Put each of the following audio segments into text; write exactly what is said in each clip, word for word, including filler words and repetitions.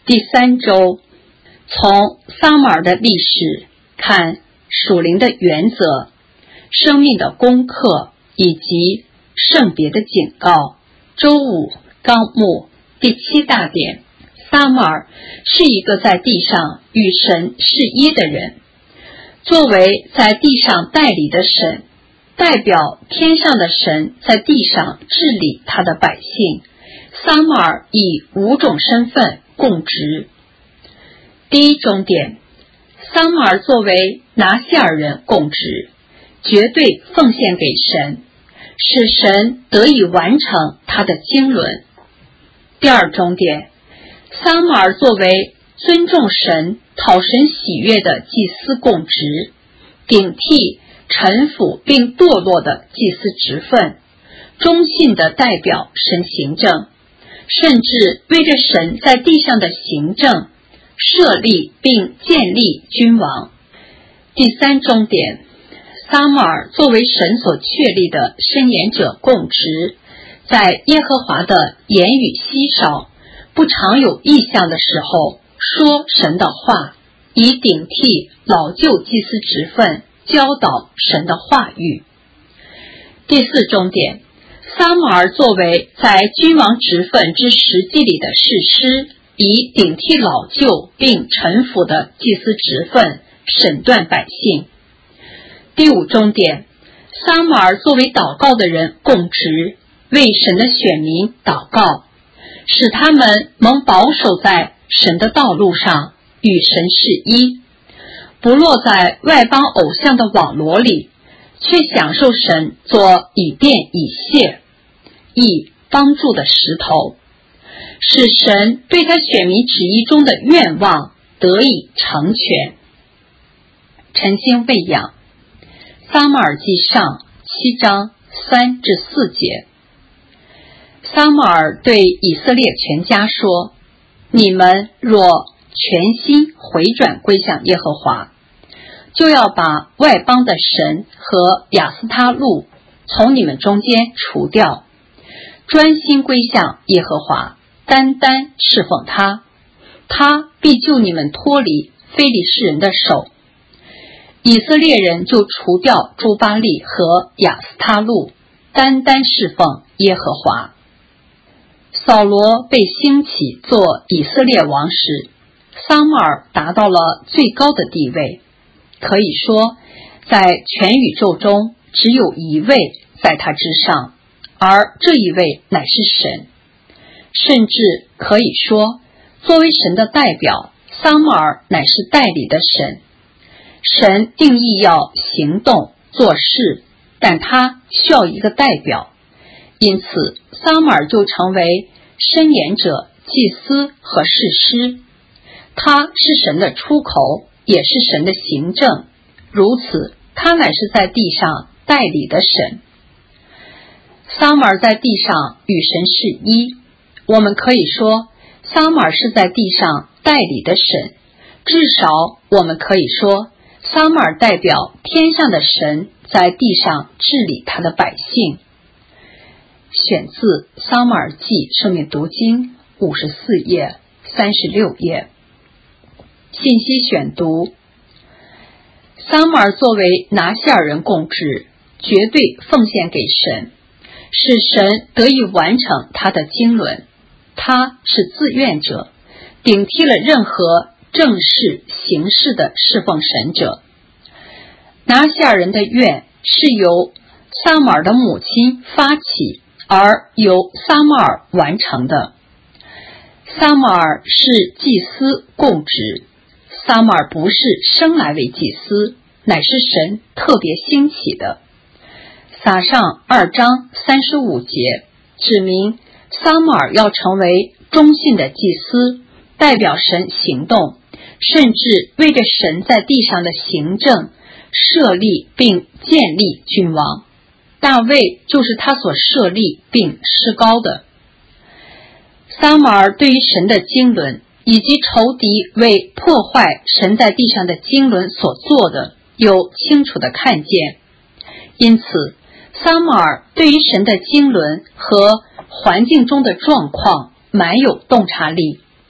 第三周，从撒母耳的历史看属灵的原则、生命的功课以及圣别的警告。周五纲目第七大点，撒母耳是一个在地上与神是一的人。作为在地上代理的神，代表天上的神在地上治理他的百姓，撒母耳以五种身份供职。第一重点，撒母耳作为拿西尔人供职，绝对奉献给神，使神得以完成他的经纶。第二重点，撒母耳作为尊重神、讨神喜悦的祭司供职，顶替臣服并堕落的祭司职分，忠信地代表神行政，甚至为着神在地上的行政设立并建立君王。第三重点，撒母耳作为神所确立的申言者供职，在耶和华的言语稀少、不常有异象的时候说神的话，以顶替老旧祭司职分，教导神的话语。第四重点，撒母耳作为在君王职分之实际里的士师，以顶替老旧并臣服的祭司职分，审断百姓。第五重点，撒母耳作为祷告的人供职，为神的选民祷告，使他们蒙保守在神的道路上，与神是一，不落在外邦偶像的网罗里，却享受神做以便以谢、以帮助的石头，使神对他选民旨意中的愿望得以成全。晨星喂养，撒母耳记上七章三至四节。撒母耳对以色列全家说：你们若全心回转归向耶和华，就要把外邦的神和亚斯他路从你们中间除掉，专心归向耶和华，单单侍奉他，他必救你们脱离非利士人的手。以色列人就除掉诸巴力和亚斯他路，单单侍奉耶和华。扫罗被兴起做以色列王时，撒母耳达到了最高的地位，可以说在全宇宙中只有一位在他之上，而这一位乃是神。甚至可以说，作为神的代表，撒母耳乃是代理的神。神定义要行动做事，但他需要一个代表，因此撒母耳就成为申言者、祭司和士师。他是神的出口，也是神的行政，如此他乃是在地上代理的神。撒母耳在地上与神是一，我们可以说撒母耳是在地上代理的神，至少我们可以说撒母耳代表天上的神在地上治理他的百姓。选自撒母耳记生命读经五十四页、三十六页。信息选读，撒母耳作为拿西尔人供职，绝对奉献给神，使神得以完成他的经纶。他是自愿者，顶替了任何正式形式的侍奉神者。拿西尔人的愿是由撒母耳的母亲发起，而由撒母耳完成的。撒母耳是祭司供职，撒母耳不是生来为祭司，乃是神特别兴起的。撒上二章三十五节指明撒母耳要成为忠信的祭司，代表神行动，甚至为着神在地上的行政设立并建立君王。大卫就是他所设立并施膏的。撒母耳对于神的经纶以及仇敌为破坏神在地上的经纶所做的有清楚的看见，因此撒母耳对于神的经纶和环境中的状况蛮有洞察力。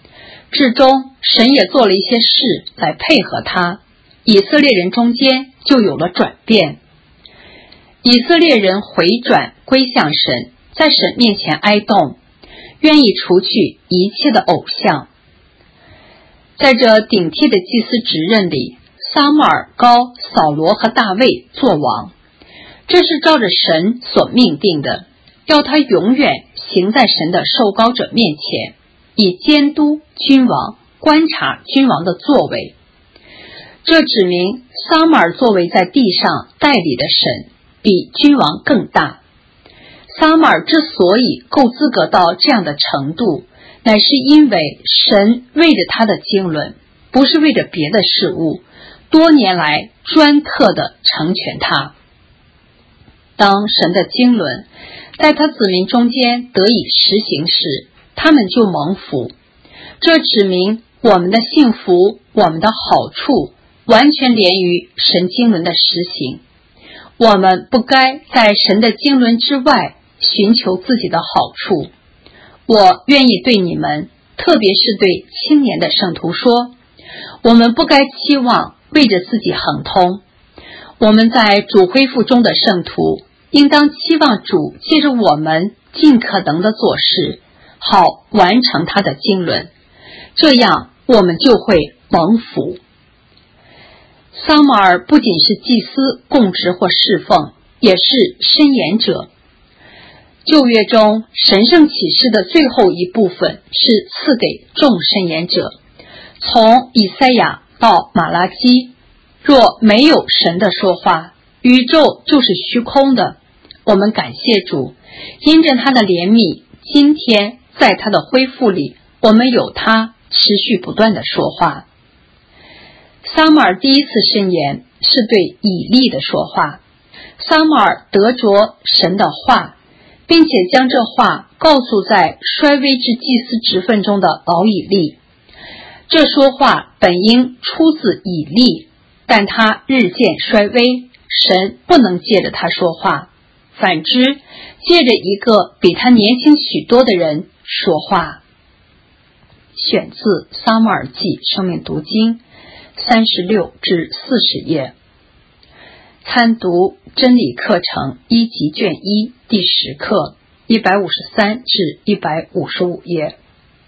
至终神也做了一些事来配合他，以色列人中间就有了转变。以色列人回转归向神，在神面前哀动，愿意除去一切的偶像。在这顶替的祭司职任里，撒母耳膏扫罗和大卫做王，这是照着神所命定的，要他永远行在神的受膏者面前，以监督君王，观察君王的作为。这指明撒母耳作为在地上代理的神比君王更大。撒母耳之所以够资格到这样的程度，乃是因为神为着他的经纶，不是为着别的事物，多年来专特的成全他。当神的经纶在他子民中间得以实行时，他们就蒙福。这指明我们的幸福，我们的好处完全连于神经纶的实行。我们不该在神的经纶之外寻求自己的好处。我愿意对你们，特别是对青年的圣徒说，我们不该期望为着自己亨通。我们在主恢复中的圣徒，应当期望主借着我们尽可能的做事，好完成他的经纶，这样我们就会蒙福。撒母耳不仅是祭司供职或侍奉，也是申言者。旧约中神圣启示的最后一部分是赐给众申言者，从以赛亚到马拉基，若没有神的说话，宇宙就是虚空的。我们感谢主，因着他的怜悯，今天在他的恢复里，我们有他持续不断的说话。撒母耳第一次申言是对以利的说话，撒母耳得着神的话，并且将这话告诉在衰微之祭司职分中的老以利。这说话本应出自以利，但他日渐衰微，神不能借着他说话，反之借着一个比他年轻许多的人说话。选自撒母耳记生命读经三十六至四十页，参读真理课程一级卷一第十课一百五十三至一百五十五页。